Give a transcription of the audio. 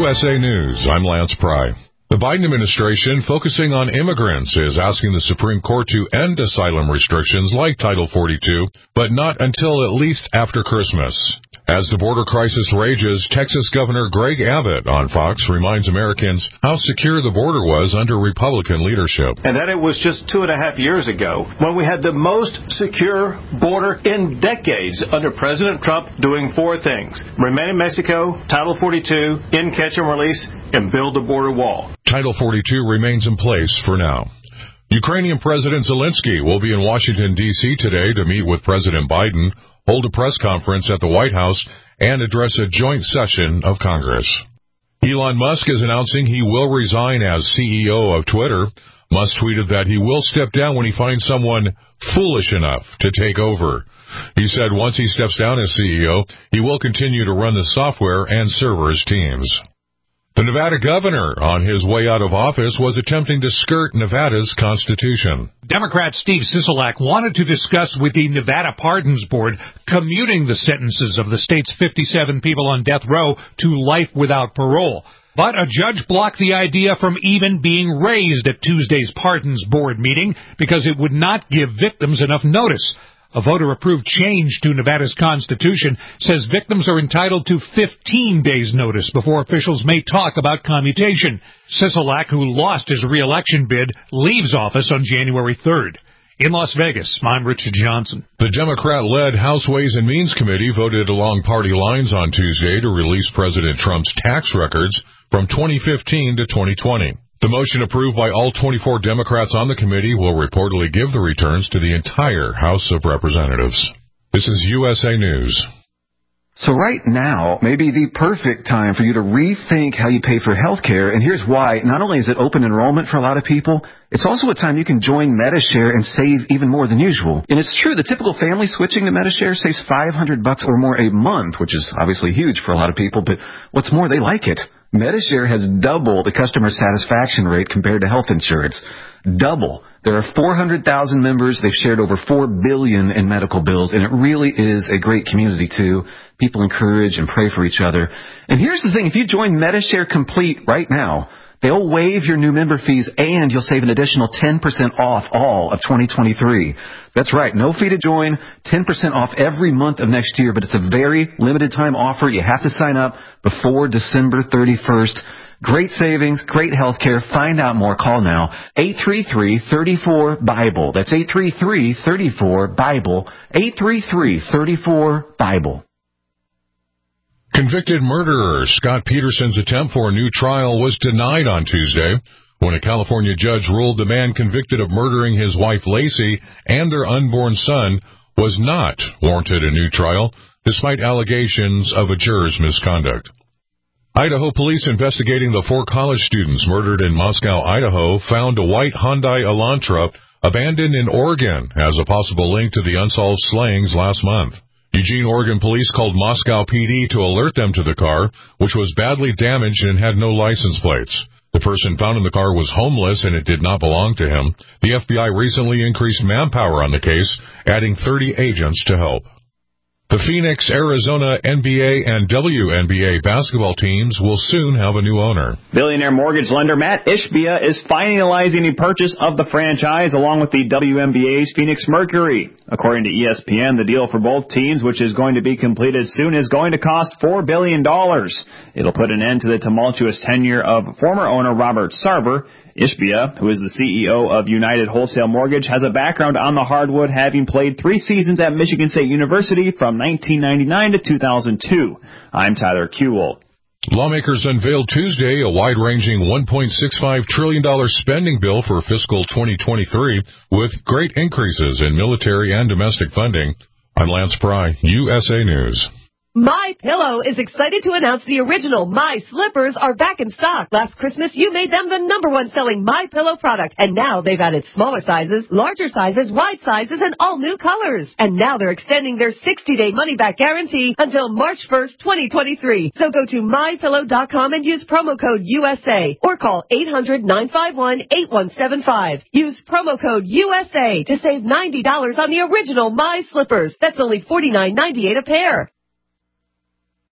USA News, I'm Lance Pry. The Biden administration, focusing on immigrants, is asking the Supreme Court to end asylum restrictions like Title 42, but not until at least after Christmas. As the border crisis rages, Texas Governor Greg Abbott on Fox reminds Americans how secure the border was under Republican leadership. And that it was just 2.5 years ago when we had the most secure border in decades under President Trump doing 4 things: remain in Mexico, Title 42, end catch and release, and build a border wall. Title 42 remains in place for now. Ukrainian President Zelensky will be in Washington, D.C. today to meet with President Biden, hold a press conference at the White House, and address a joint session of Congress. Elon Musk is announcing he will resign as CEO of Twitter. Musk tweeted that he will step down when he finds someone foolish enough to take over. He said once he steps down as CEO, he will continue to run the software and servers teams. The Nevada governor, on his way out of office, was attempting to skirt Nevada's constitution. Democrat Steve Sisolak wanted to discuss with the Nevada Pardons Board commuting the sentences of the state's 57 people on death row to life without parole. But a judge blocked the idea from even being raised at Tuesday's Pardons Board meeting because it would not give victims enough notice. A voter-approved change to Nevada's constitution says victims are entitled to 15 days' notice before officials may talk about commutation. Sisolak, who lost his re-election bid, leaves office on January 3rd. In Las Vegas, I'm Richard Johnson. The Democrat-led House Ways and Means Committee voted along party lines on Tuesday to release President Trump's tax records from 2015 to 2020. The motion approved by all 24 Democrats on the committee will reportedly give the returns to the entire House of Representatives. This is USA News. So right now may be the perfect time for you to rethink how you pay for health care, and here's why. Not only is it open enrollment for a lot of people, it's also a time you can join Medi-Share and save even more than usual. And it's true, the typical family switching to Medi-Share saves $500 or more a month, which is obviously huge for a lot of people, but what's more, they like it. Medi-Share has double the customer satisfaction rate compared to health insurance. Double. There are 400,000 members. They've shared over $4 billion in medical bills, and it really is a great community, too. People encourage and pray for each other. And here's the thing. If you join Medi-Share Complete right now, they'll waive your new member fees, and you'll save an additional 10% off all of 2023. That's right. No fee to join, 10% off every month of next year, but it's a very limited time offer. You have to sign up before December 31st. Great savings, great health care. Find out more. Call now. 833-34-BIBLE. That's 833-34-BIBLE. 833-34-BIBLE. Convicted murderer Scott Peterson's attempt for a new trial was denied on Tuesday when a California judge ruled the man convicted of murdering his wife Lacey and their unborn son was not warranted a new trial, despite allegations of a juror's misconduct. Idaho police investigating the 4 college students murdered in Moscow, Idaho, found a white Hyundai Elantra abandoned in Oregon as a possible link to the unsolved slayings last month. Eugene, Oregon police called Moscow PD to alert them to the car, which was badly damaged and had no license plates. The person found in the car was homeless and it did not belong to him. The FBI recently increased manpower on the case, adding 30 agents to help. The Phoenix, Arizona NBA and WNBA basketball teams will soon have a new owner. Billionaire mortgage lender Matt Ishbia is finalizing the purchase of the franchise along with the WNBA's Phoenix Mercury. According to ESPN, the deal for both teams, which is going to be completed soon, is going to cost $4 billion. It'll put an end to the tumultuous tenure of former owner Robert Sarver. Ishbia, who is the CEO of United Wholesale Mortgage, has a background on the hardwood, having played 3 seasons at Michigan State University from 1999 to 2002. I'm Tyler Kuehl. Lawmakers unveiled Tuesday a wide-ranging $1.65 trillion spending bill for fiscal 2023 with great increases in military and domestic funding. I'm Lance Pry, USA News. MyPillow is excited to announce the original My Slippers are back in stock. Last Christmas, you made them the #1 selling MyPillow product, and now they've added smaller sizes, larger sizes, wide sizes, and all new colors. And now they're extending their 60-day money-back guarantee until March 1st, 2023. So go to MyPillow.com and use promo code USA or call 800-951-8175. Use promo code USA to save $90 on the original My Slippers. That's only $49.98 a pair.